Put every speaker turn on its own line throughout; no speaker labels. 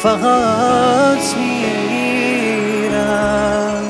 فقط میرم.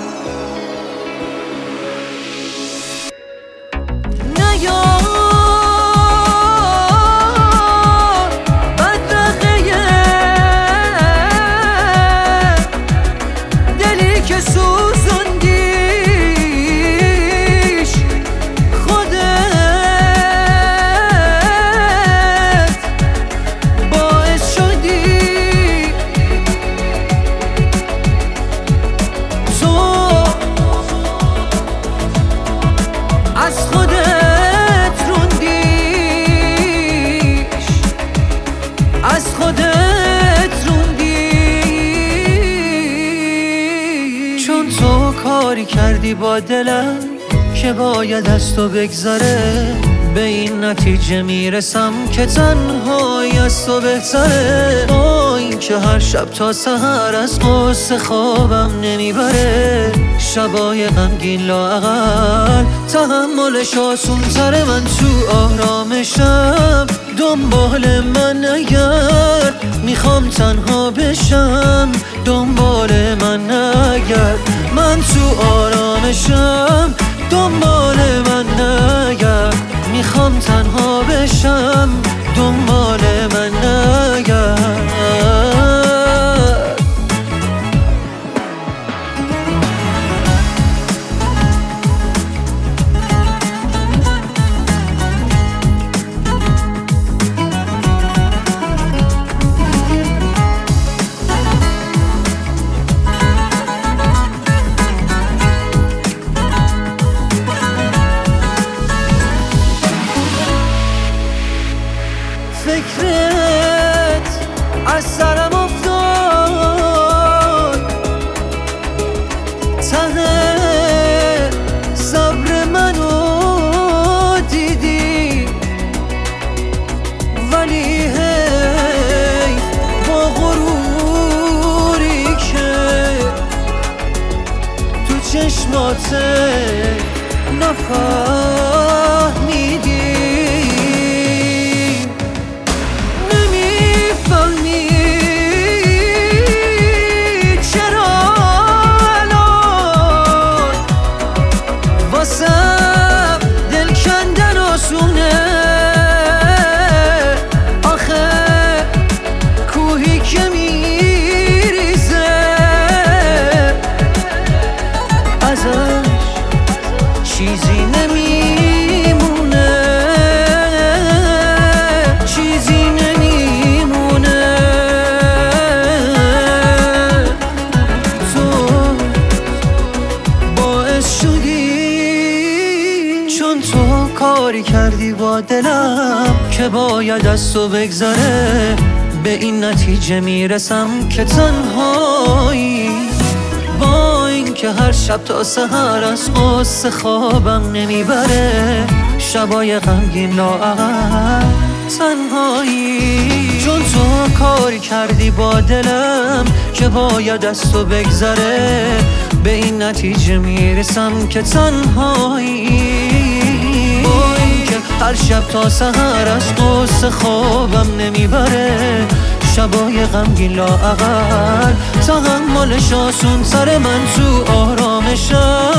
چون تو کاری کردی با دلم که باید از تو بگذره، به این نتیجه میرسم که تنهایی از تو بهتره. با این که هر شب تا سحر از قصه خوابم نمیبره، شبای غمگین لااقل تحملش آسون تره. من تو آرامشم دنبال من نگرد، میخوام تنها بشم دنبال من نگرد. من تو آرامشم دنبال من نگرد، میخوام تنها بشم دنبال من نگرد. فکرت از سرم افتاد، ته صبر منو دیدی، ولی هی با غروری که تو چشمات نفهمیدی. دل کندن آسونه، آخه کوهی که میریزه ازش چیزی نمیمونه، چیزی نمیمونه. تو باعث شدی چون تو کاری کردی با دلم که باید از تو بگذره، به این نتیجه میرسم که تنهایی. با این که هر شب تا سحر از قصه خوابم نمیبره، شبای غمگین لااقل تنهایی. چون تو کاری کردی با دلم که باید از تو بگذره، به این نتیجه میرسم که تنهایی. هر شب تا سحر از قصه خوابم نمیبره، شبای غمگین لااقل تحملش آسون تره. من تو آرامشم